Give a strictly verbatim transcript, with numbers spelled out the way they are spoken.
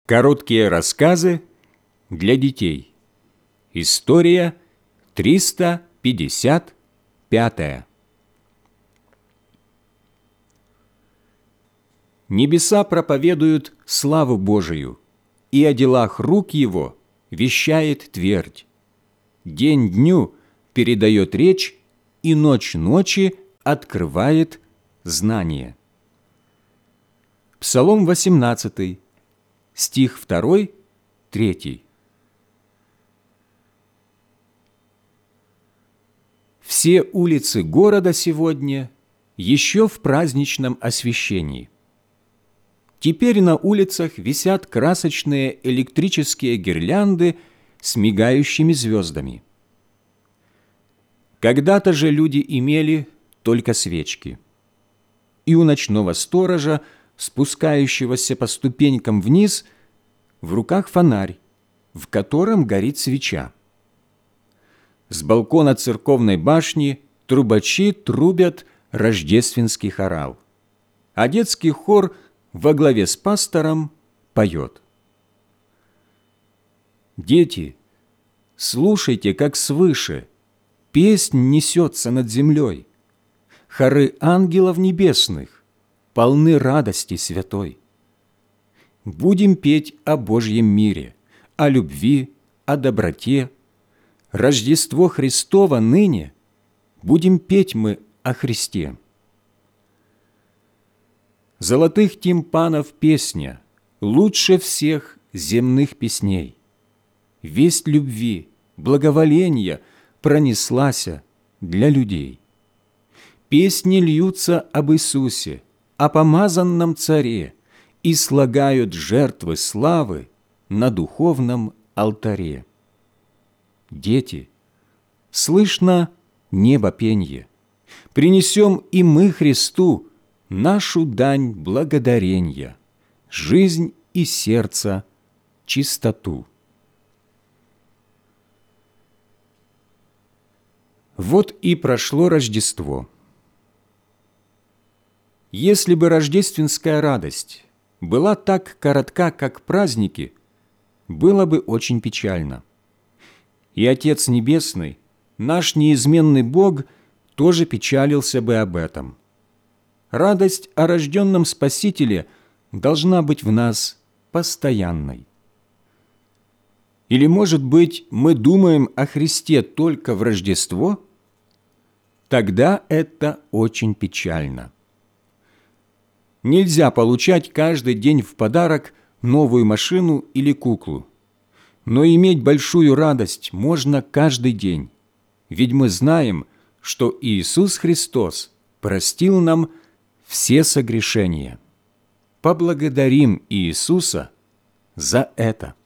Короткие рассказы для детей. История триста пятьдесят пятая. Небеса проповедуют славу Божию, и о делах рук Его вещает твердь. День дню передает речь, и ночь ночи открывает знание. Псалом восемнадцатый, стих второй, третий. Все улицы города сегодня еще в праздничном освещении. Теперь на улицах висят красочные электрические гирлянды с мигающими звездами. Когда-то же люди имели только свечки. И у ночного сторожа, спускающегося по ступенькам вниз, в руках фонарь, в котором горит свеча. С балкона церковной башни трубачи трубят рождественский хорал, а детский хор во главе с пастором поет. Дети, слушайте, как свыше песнь несется над землей. Хоры ангелов небесных полны радости святой. Будем петь о Божьем мире, о любви, о доброте. Рождество Христово ныне будем петь мы о Христе. Золотых тимпанов песня лучше всех земных песней. Весть любви, благоволения пронеслася для людей. Песни льются об Иисусе, о помазанном Царе, и слагают жертвы славы на духовном алтаре. Дети, слышно небо пенье, принесем и мы Христу нашу дань благодаренья, жизнь и сердце, чистоту. Вот и прошло Рождество. Если бы рождественская радость была так коротка, как праздники, было бы очень печально. И Отец Небесный, наш неизменный Бог, тоже печалился бы об этом. Радость о рожденном Спасителе должна быть в нас постоянной. Или, может быть, мы думаем о Христе только в Рождество? Тогда это очень печально. Нельзя получать каждый день в подарок новую машину или куклу. Но иметь большую радость можно каждый день, ведь мы знаем, что Иисус Христос простил нам все согрешения. Поблагодарим Иисуса за это.